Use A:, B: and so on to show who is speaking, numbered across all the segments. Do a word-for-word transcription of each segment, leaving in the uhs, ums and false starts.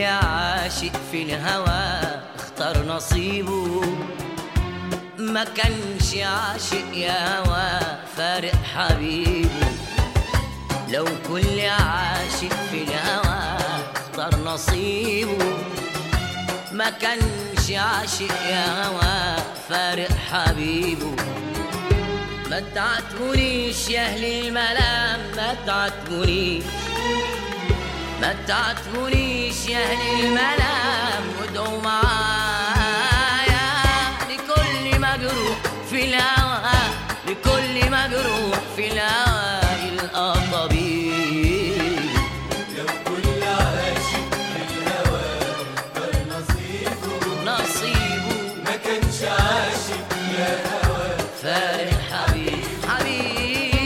A: عاشق في الهوى اختار نصيبه، ما كانش عاشق يا هوى فارق حبيبه. لو كل عاشق في الهوى اختار نصيبه، ما كانش عاشق يا هوى فارق حبيبه. ما تعاتبونيش يا اهل الملام، ما تعاتبونيش ما تعاتبونيش يا اهل الملام، وادعوا معايا لكل مجروح في الهوى، لكل مجروح في الهوى يلقى طبيب.
B: لو كل عاشق في الهوى اختار نصيبه،
A: نصيبه
B: ما كانش عاشق يا هوى
A: فارق حبيب حبيب.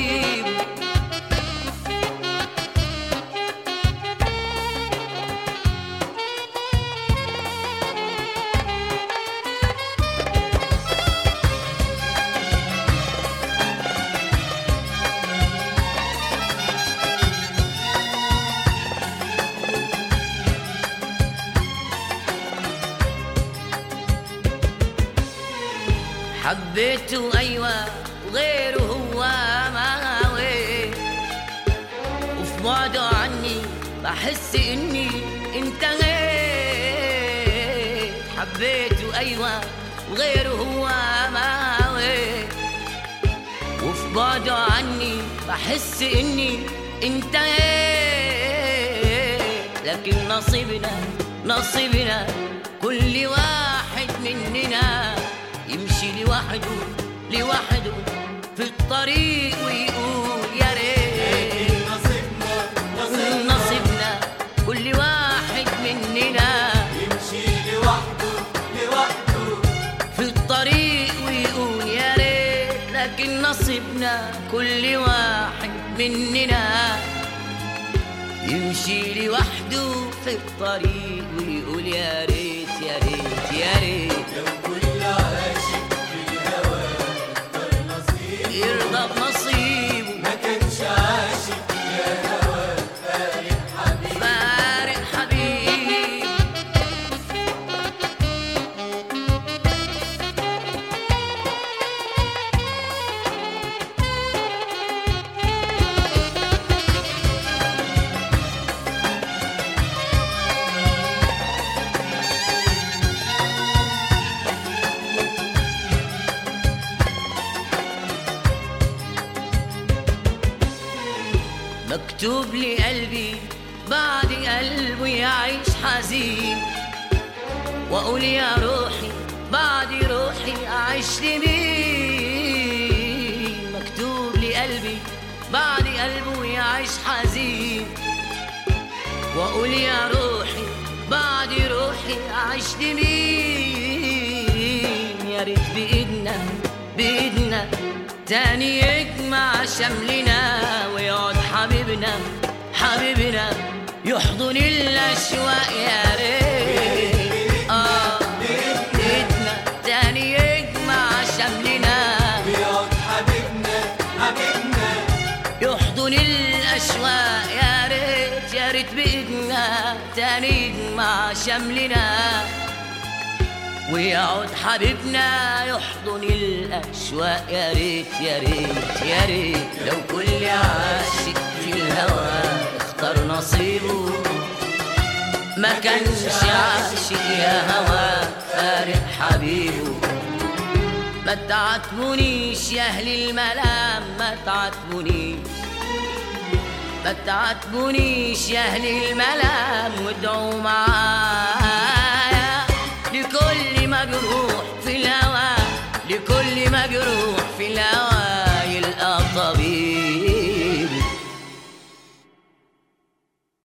A: حبيته أيوة وغيره هو ما هوي، وفي بعده عني بحس إني انتهيت. حبيته أيوة وغيره هو ما هوي، وفي بعده عني بحس إني انتهيت. لكن نصيبنا نصيبنا كل واحد مننا يمشي لوحده لوحده في الطريق ويقول يا ريت.
B: نصيبنا نصيبنا
A: نصيبنا كل واحد مننا
B: يمشي لوحده لوحده
A: في الطريق ويقول يا ريت. لكن نصيبنا كل واحد مننا يمشي لوحده في الطريق ويقول يا ريت يا ريت يا ريت.
B: لو كل عاشق في الهوى اختار نصيبه،
A: يرضى بنصيبه،
B: ما كانش عاشق يا هوى فارق حبيب.
A: فارق حبيب. مكتوب لي قلبي بعد قلبه يعيش حزين، واقول يا روحي بعد روحي اعيش لمين. مكتوب لي قلبي بعد قلبه يعيش حزين، واقول يا روحي بعد روحي اعيش لمين. يا ريت بايدنا بايدنا تاني يجمع شملنا، ويقعد حبيبنا حبيبنا يحضن الاشواق يا ريت. اه بايدنا تاني يجمع شملنا،
B: ويقعد حبيبنا حبيبنا
A: يحضن الاشواق يا ريت. يا ريت بايدنا تاني يجمع شملنا، ويقعد حبيبنا يحضن الأشواق يا ريت يا ريت يا ريت. لو كل عاشق في الهوى اختار نصيبه، ما كانش عاشق يا هوى فارق حبيبه. ما تعاتبونيش يا أهل الملام، ما تعاتبونيش ما تعاتبونيش يا أهل الملام، وادعوا معايا لكل مجروح في الهوى، لكل مجروح في الهوى